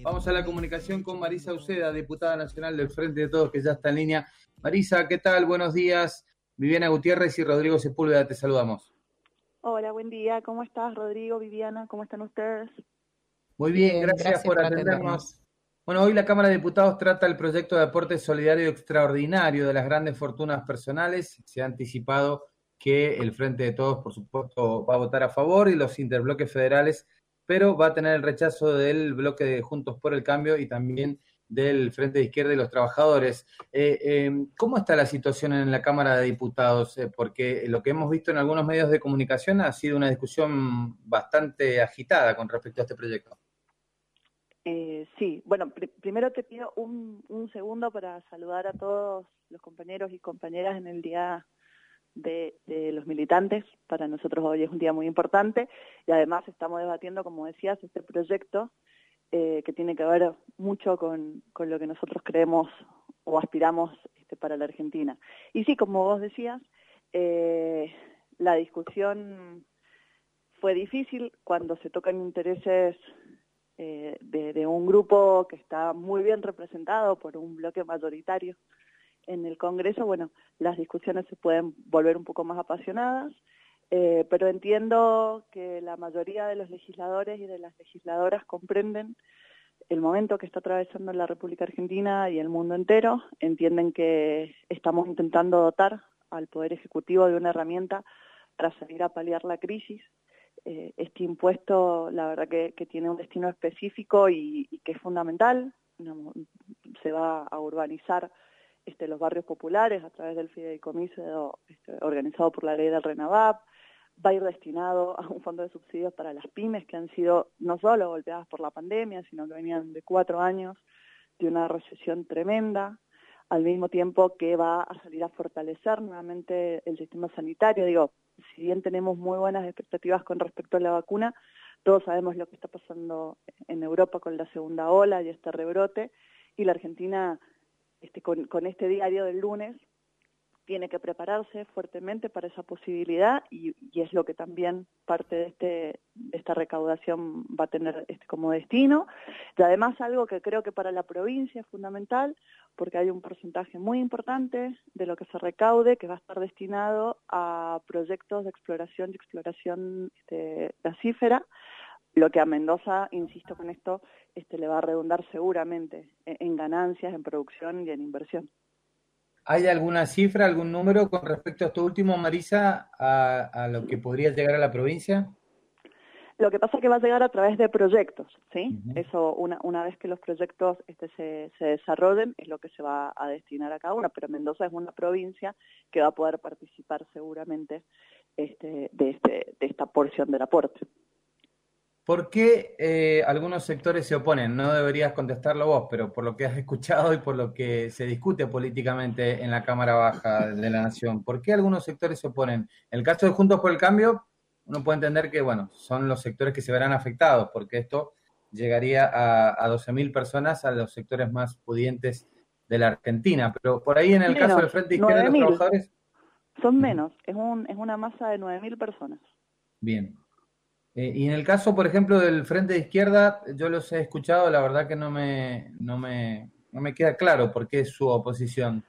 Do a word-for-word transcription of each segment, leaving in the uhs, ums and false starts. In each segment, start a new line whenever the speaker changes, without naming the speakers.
Vamos a la comunicación con Marisa Uceda, diputada nacional del Frente de Todos, que ya está en línea. Marisa, ¿qué tal? Buenos días. Viviana Gutiérrez y Rodrigo Sepúlveda, te saludamos.
Hola, buen día. ¿Cómo estás, Rodrigo, Viviana? ¿Cómo están ustedes?
Muy bien, bien gracias, gracias por, por atendernos. atendernos. Bueno, hoy la Cámara de Diputados trata el proyecto de aporte solidario extraordinario de las grandes fortunas personales. Se ha anticipado que el Frente de Todos, por supuesto, va a votar a favor y los interbloques federales, pero va a tener el rechazo del bloque de Juntos por el Cambio y también del Frente de Izquierda y los Trabajadores. Eh, eh, ¿Cómo está la situación en la Cámara de Diputados? Eh, porque lo que hemos visto en algunos medios de comunicación ha sido una discusión bastante agitada con respecto a este proyecto.
Eh, sí, bueno, pr primero te pido un, un segundo para saludar a todos los compañeros y compañeras en el Día de, de los Militantes. Para nosotros hoy es un día muy importante y además estamos debatiendo, como decías, este proyecto eh, que tiene que ver mucho con, con lo que nosotros creemos o aspiramos este, para la Argentina. Y sí, como vos decías, eh, la discusión fue difícil cuando se tocan intereses Eh, de, de un grupo que está muy bien representado por un bloque mayoritario en el Congreso. Bueno, las discusiones se pueden volver un poco más apasionadas, eh, pero entiendo que la mayoría de los legisladores y de las legisladoras comprenden el momento que está atravesando la República Argentina y el mundo entero, entienden que estamos intentando dotar al Poder Ejecutivo de una herramienta para salir a paliar la crisis. Eh, este impuesto, la verdad que, que tiene un destino específico y, y que es fundamental. No, se va a urbanizar este, los barrios populares a través del fideicomiso este, organizado por la ley del RENAVAP. Va a ir destinado a un fondo de subsidios para las pymes que han sido no solo golpeadas por la pandemia, sino que venían de cuatro años de una recesión tremenda, al mismo tiempo que va a salir a fortalecer nuevamente el sistema sanitario. Digo, si bien tenemos muy buenas expectativas con respecto a la vacuna, todos sabemos lo que está pasando en Europa con la segunda ola y este rebrote, y la Argentina, este, con, con este diario del lunes, tiene que prepararse fuertemente para esa posibilidad y, y es lo que también parte de, este, de esta recaudación va a tener este, como destino. Y además algo que creo que para la provincia es fundamental, porque hay un porcentaje muy importante de lo que se recaude que va a estar destinado a proyectos de exploración y exploración este, gasífera, lo que a Mendoza, insisto con esto, este, le va a redundar seguramente en, en ganancias, en producción y en inversión.
¿Hay alguna cifra, algún número con respecto a esto último, Marisa, a, a lo que podría llegar a la provincia?
Lo que pasa es que va a llegar a través de proyectos, ¿sí? Uh-huh. Eso, una, una vez que los proyectos este, se, se desarrollen, es lo que se va a destinar a cada una, pero Mendoza es una provincia que va a poder participar seguramente este, de, este, de esta porción del aporte.
¿Por qué eh, algunos sectores se oponen? No deberías contestarlo vos, pero por lo que has escuchado y por lo que se discute políticamente en la Cámara Baja de la Nación, ¿por qué algunos sectores se oponen? En el caso de Juntos por el Cambio, uno puede entender que, bueno, son los sectores que se verán afectados, porque esto llegaría a, a doce mil personas, a los sectores más pudientes de la Argentina. Pero por ahí, en el
menos,
caso del Frente Izquierda de los Trabajadores...
Son menos, es, un, es una masa de nueve mil personas.
Bien. Eh, y en el caso, por ejemplo, del Frente de Izquierda, yo los he escuchado, la verdad que no me, no me, no me queda claro por qué es su oposición.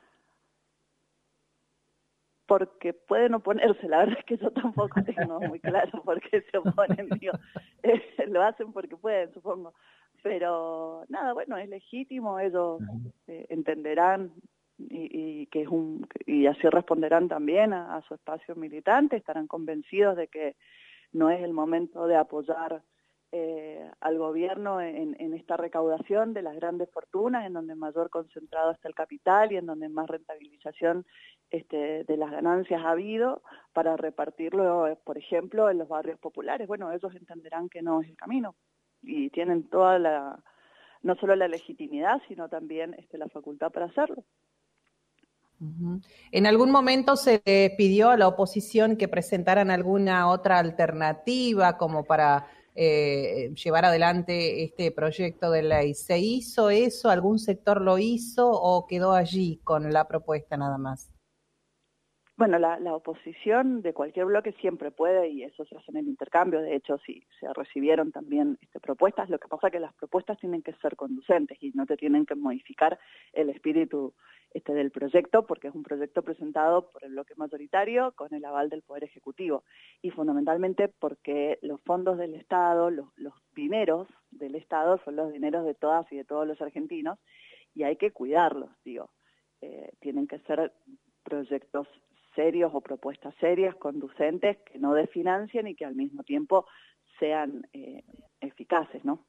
Porque pueden oponerse, la verdad es que yo tampoco tengo muy claro por qué se oponen, digo, eh, lo hacen porque pueden, supongo, pero nada, bueno, es legítimo, ellos eh, entenderán y, y que es un y así responderán también a, a su espacio militante, estarán convencidos de que no es el momento de apoyar eh, al gobierno en, en esta recaudación de las grandes fortunas, en donde mayor concentrado está el capital y en donde más rentabilización este, de las ganancias ha habido, para repartirlo, por ejemplo, en los barrios populares. Bueno, ellos entenderán que no es el camino y tienen toda la, no solo la legitimidad, sino también este, la facultad para hacerlo.
Uh-huh. ¿En algún momento se le pidió a la oposición que presentaran alguna otra alternativa como para eh, llevar adelante este proyecto de ley? ¿Se hizo eso? ¿Algún sector lo hizo o quedó allí con la propuesta nada más?
Bueno, la, la oposición de cualquier bloque siempre puede, y eso se hace en el intercambio. De hecho, sí, se recibieron también este, propuestas. Lo que pasa es que las propuestas tienen que ser conducentes y no te tienen que modificar el espíritu este, del proyecto, porque es un proyecto presentado por el bloque mayoritario con el aval del Poder Ejecutivo. Y fundamentalmente porque los fondos del Estado, los, los dineros del Estado son los dineros de todas y de todos los argentinos, y hay que cuidarlos, digo. Eh, tienen que ser proyectos serios o propuestas serias, conducentes, que no desfinancien y que al mismo tiempo sean eh, eficaces, ¿no?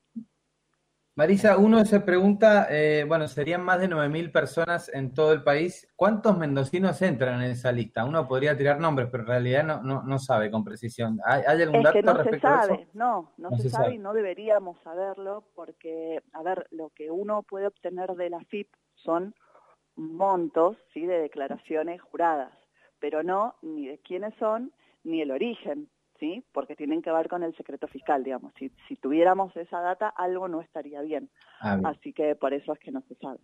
Marisa, uno se pregunta, eh, bueno, serían más de nueve mil personas en todo el país. ¿Cuántos mendocinos entran en esa lista? Uno podría tirar nombres, pero en realidad no, no, no sabe con precisión. ¿Hay, hay algún
es
dato
que no
respecto
se
a eso?
sabe, no, no, no se, se sabe, sabe y no deberíamos saberlo porque, a ver, lo que uno puede obtener de la F I P son montos, ¿sí?, de declaraciones juradas, pero no ni de quiénes son ni el origen, ¿sí?, porque tienen que ver con el secreto fiscal, digamos. Si, si tuviéramos esa data, algo no estaría bien. Ah, bien. Así que por eso es que no se sabe.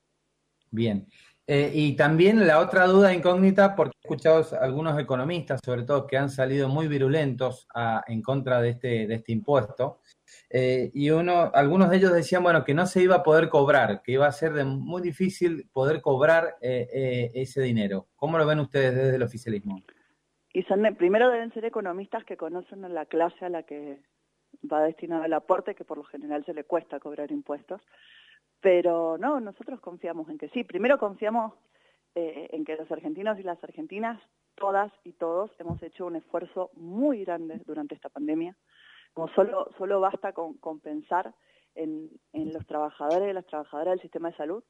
Bien. Eh, y también la otra duda incógnita, porque he escuchado a algunos economistas, sobre todo, que han salido muy virulentos a, en contra de este, de este impuesto, eh, y uno, algunos de ellos decían, bueno, que no se iba a poder cobrar, que iba a ser de muy difícil poder cobrar eh, eh, ese dinero. ¿Cómo lo ven ustedes desde el oficialismo?
Y son, primero deben ser economistas que conocen a la clase a la que va destinado el aporte, que por lo general se le cuesta cobrar impuestos. Pero no, nosotros confiamos en que sí. Primero confiamos eh, en que los argentinos y las argentinas, todas y todos, hemos hecho un esfuerzo muy grande durante esta pandemia. Como solo, solo basta con, con pensar en, en los trabajadores y las trabajadoras del sistema de salud,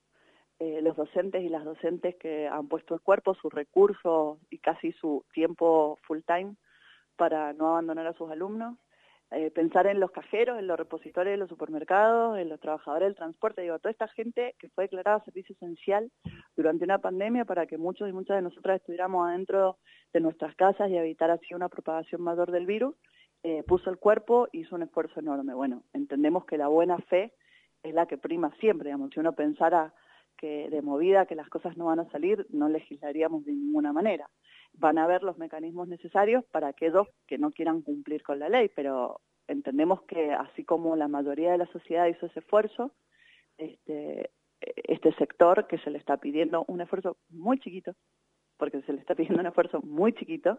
eh, los docentes y las docentes que han puesto el cuerpo, sus recursos y casi su tiempo full time para no abandonar a sus alumnos. Eh, pensar en los cajeros, en los repositorios de los supermercados, en los trabajadores del transporte, digo, toda esta gente que fue declarada servicio esencial durante una pandemia para que muchos y muchas de nosotras estuviéramos adentro de nuestras casas y evitar así una propagación mayor del virus, eh, puso el cuerpo y hizo un esfuerzo enorme. Bueno, entendemos que la buena fe es la que prima siempre, digamos. Si uno pensara que de movida que las cosas no van a salir, no legislaríamos de ninguna manera. Van a haber los mecanismos necesarios para aquellos que no quieran cumplir con la ley, pero entendemos que así como la mayoría de la sociedad hizo ese esfuerzo, este, este sector que se le está pidiendo un esfuerzo muy chiquito, porque se le está pidiendo un esfuerzo muy chiquito,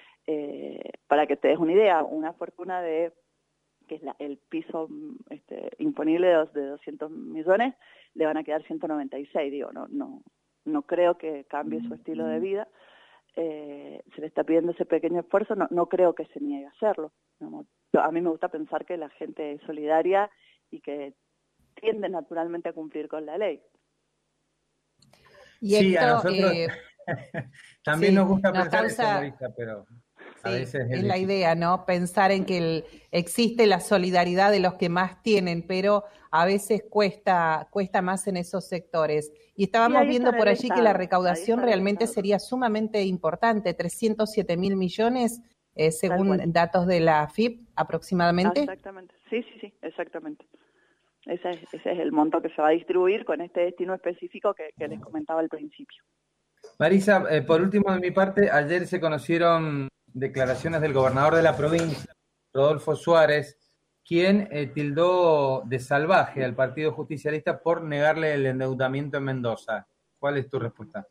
eh, para que te des una idea, una fortuna de que es la, el piso este, imponible de, de doscientos millones, le van a quedar ciento noventa y seis, digo, no, no, no creo que cambie su estilo de vida. Eh, se le está pidiendo ese pequeño esfuerzo, no, no creo que se niegue a hacerlo. No, a mí me gusta pensar que la gente es solidaria y que tiende naturalmente a cumplir con la ley.
Y
sí,
esto,
a nosotros
eh,
también
sí,
nos gusta
nos
pensar
causa,
eso, Marisa, pero a
sí,
veces es,
es la
difícil.
idea, ¿no? Pensar en que el, existe la solidaridad de los que más tienen, pero a veces cuesta, cuesta más en esos sectores. Y estábamos viendo por allí que la recaudación realmente sería sumamente importante, trescientos siete mil millones, eh, según datos de la F I P aproximadamente.
Exactamente, sí, sí, sí, exactamente. Ese es, ese es el monto que se va a distribuir con este destino específico que, que les comentaba al principio.
Marisa, eh, por último de mi parte, ayer se conocieron declaraciones del gobernador de la provincia, Rodolfo Suárez, quien eh, tildó de salvaje al Partido Justicialista por negarle el endeudamiento en Mendoza. ¿Cuál es tu respuesta?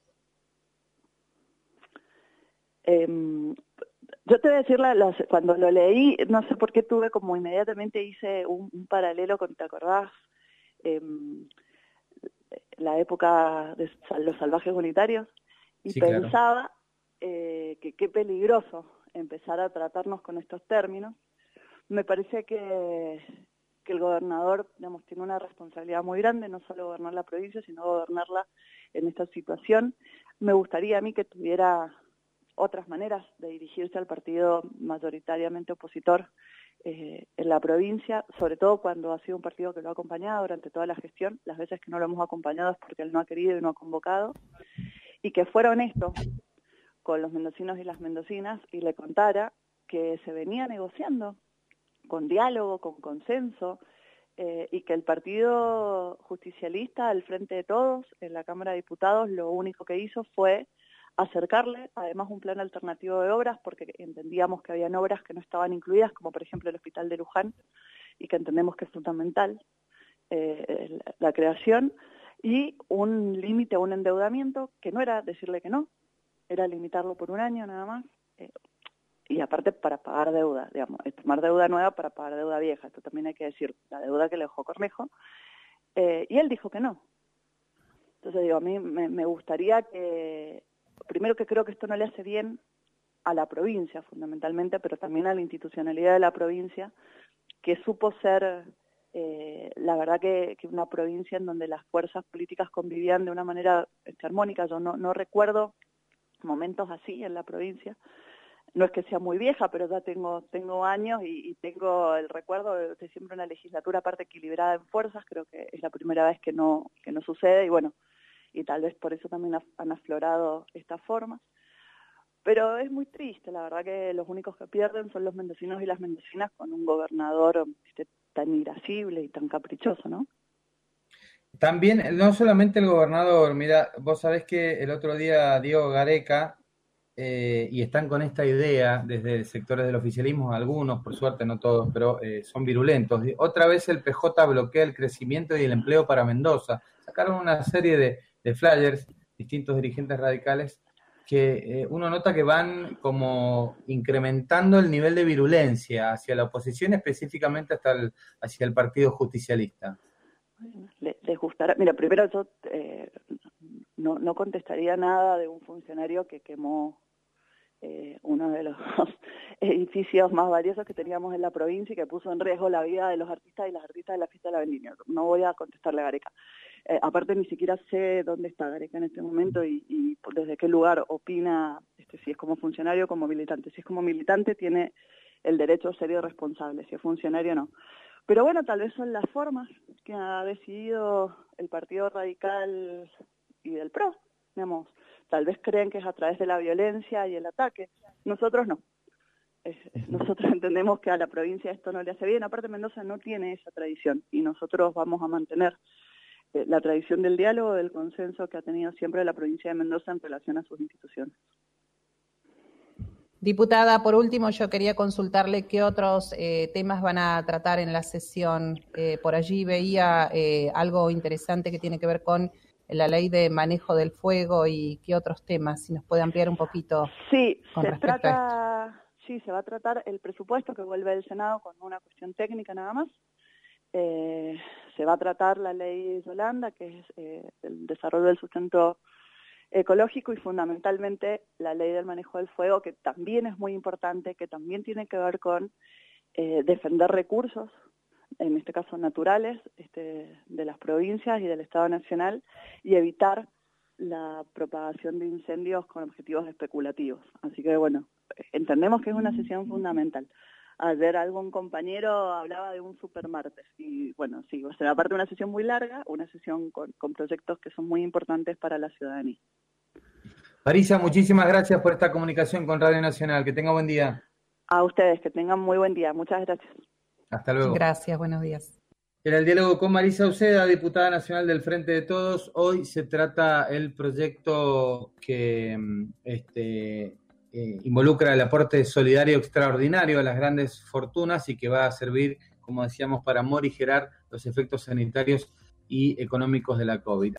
Eh, yo te voy a decir, la, la, cuando lo leí, no sé por qué tuve como inmediatamente hice un, un paralelo con, ¿te acordás? Eh, la época de los salvajes unitarios, y sí, pensaba claro. eh, que qué peligroso empezar a tratarnos con estos términos. Me parece que, que el gobernador, digamos, tiene una responsabilidad muy grande, no solo gobernar la provincia, sino gobernarla en esta situación. Me gustaría a mí que tuviera otras maneras de dirigirse al partido mayoritariamente opositor eh, en la provincia, sobre todo cuando ha sido un partido que lo ha acompañado durante toda la gestión. Las veces que no lo hemos acompañado es porque él no ha querido y no ha convocado, y que fuera honesto con los mendocinos y las mendocinas y le contara que se venía negociando con diálogo, con consenso, eh, y que el Partido Justicialista, al frente de todos, en la Cámara de Diputados, lo único que hizo fue acercarle además un plan alternativo de obras, porque entendíamos que habían obras que no estaban incluidas, como por ejemplo el Hospital de Luján, y que entendemos que es fundamental eh, la, la creación, y un límite a un endeudamiento que no era decirle que no, era limitarlo por un año nada más, eh, y aparte para pagar deuda, digamos, es tomar deuda nueva para pagar deuda vieja, esto también hay que decir, la deuda que le dejó Cornejo, eh, y él dijo que no. Entonces digo, a mí me, me gustaría que, primero que creo que esto no le hace bien a la provincia fundamentalmente, pero también a la institucionalidad de la provincia, que supo ser... Eh, la verdad que, que una provincia en donde las fuerzas políticas convivían de una manera este, armónica. Yo no, no recuerdo momentos así en la provincia. No es que sea muy vieja, pero ya tengo tengo años y, y tengo el recuerdo de, de siempre una legislatura aparte equilibrada en fuerzas. Creo que es la primera vez que no que no sucede y bueno, y tal vez por eso también ha, han aflorado estas formas. Pero es muy triste, la verdad que los únicos que pierden son los mendocinos y las mendocinas con un gobernador este, tan irascible y tan caprichoso, ¿no?
También, no solamente el gobernador, mira, vos sabés que el otro día Diego Gareca, eh, y están con esta idea desde sectores del oficialismo, algunos, por suerte no todos, pero eh, son virulentos. Otra vez el P J bloquea el crecimiento y el empleo para Mendoza. Sacaron una serie de, de flyers, distintos dirigentes radicales, que eh, uno nota que van como incrementando el nivel de virulencia hacia la oposición, específicamente hasta el, hacia el Partido Justicialista.
Les, les gustará. Mira, primero yo eh, no, no contestaría nada de un funcionario que quemó eh, uno de los edificios más valiosos que teníamos en la provincia y que puso en riesgo la vida de los artistas y las artistas de la fiesta de la vendimia. No voy a contestarle a Gareca. Eh, aparte ni siquiera sé dónde está Gareca en este momento y, y desde qué lugar opina, este, si es como funcionario o como militante. Si es como militante tiene el derecho a ser irresponsable, si es funcionario no. Pero bueno, tal vez son las formas que ha decidido el Partido Radical y del P R O, digamos. Tal vez creen que es a través de la violencia y el ataque. Nosotros no. Es, es, nosotros entendemos que a la provincia esto no le hace bien. Aparte Mendoza no tiene esa tradición y nosotros vamos a mantener eh, la tradición del diálogo, del consenso que ha tenido siempre la provincia de Mendoza en relación a sus instituciones.
Diputada, por último, yo quería consultarle qué otros eh, temas van a tratar en la sesión. Eh, por allí veía eh, algo interesante que tiene que ver con la ley de manejo del fuego y qué otros temas, si nos puede ampliar un poquito.
Sí,
con
se
respecto
trata,
a esto.
Sí, se va a tratar el presupuesto que vuelve del Senado con una cuestión técnica nada más. Eh, se va a tratar la ley Yolanda, que es eh, el desarrollo del sustento ecológico y fundamentalmente la ley del manejo del fuego, que también es muy importante, que también tiene que ver con eh, defender recursos, en este caso naturales, este, de las provincias y del Estado Nacional, y evitar la propagación de incendios con objetivos especulativos. Así que bueno, entendemos que es una sesión fundamental. Ayer algún compañero hablaba de un supermartes y bueno, sí, o sea, aparte de una sesión muy larga, una sesión con, con proyectos que son muy importantes para la ciudadanía.
Marisa, muchísimas gracias por esta comunicación con Radio Nacional. Que tenga buen día.
A ustedes, que tengan muy buen día. Muchas gracias.
Hasta luego.
Gracias, buenos días.
En el diálogo con Marisa Uceda, diputada nacional del Frente de Todos, hoy se trata el proyecto que este, eh, involucra el aporte solidario extraordinario a las grandes fortunas y que va a servir, como decíamos, para morigerar los efectos sanitarios y económicos de la COVID.